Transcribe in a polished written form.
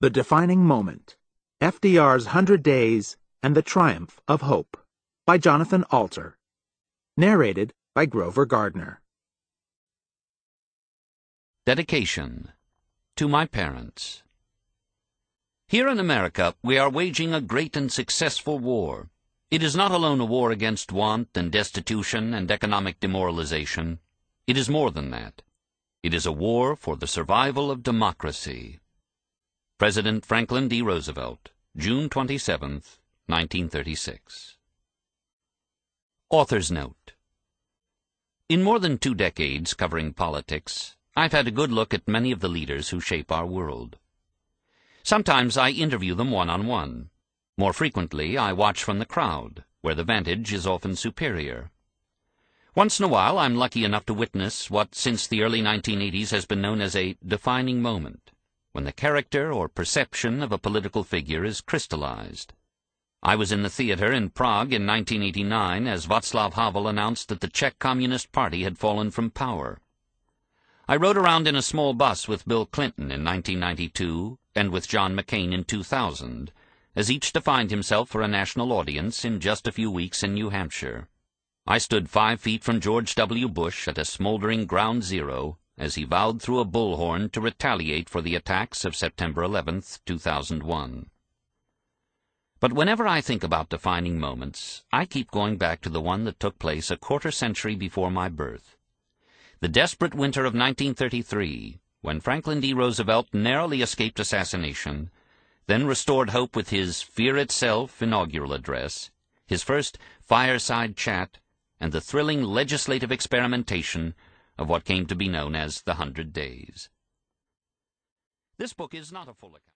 The Defining Moment, FDR's 100 Days and the Triumph of Hope, by Jonathan Alter. Narrated by Grover Gardner. Dedication to my parents. Here in America, we are waging a great and successful war. It is not alone a war against want and destitution and economic demoralization. It is more than that. It is a war for the survival of democracy. President Franklin D. Roosevelt, June 27, 1936. Author's Note. In more than 2 decades covering politics, I've had a good look at many of the leaders who shape our world. Sometimes I interview them one-on-one. More frequently, I watch from the crowd, where the vantage is often superior. Once in a while, I'm lucky enough to witness what since the early 1980s has been known as a defining moment, when the character or perception of a political figure is crystallized. I was in the theater in Prague in 1989 as Václav Havel announced that the Czech Communist Party had fallen from power. I rode around in a small bus with Bill Clinton in 1992 and with John McCain in 2000, as each defined himself for a national audience in just a few weeks in New Hampshire. I stood 5 feet from George W. Bush at a smoldering ground zero as he vowed through a bullhorn to retaliate for the attacks of September 11, 2001. But whenever I think about defining moments, I keep going back to the one that took place a quarter century before my birth. The desperate winter of 1933, when Franklin D. Roosevelt narrowly escaped assassination, then restored hope with his Fear Itself inaugural address, his first fireside chat, and the thrilling legislative experimentation of what came to be known as the 100 Days. This book is not a full account.